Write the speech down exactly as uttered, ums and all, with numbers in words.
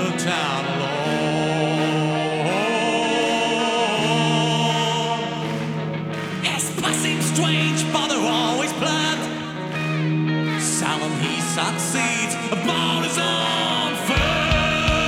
the town alone. His path seems strange, but they're always planned. Seldom he succeeds about his own.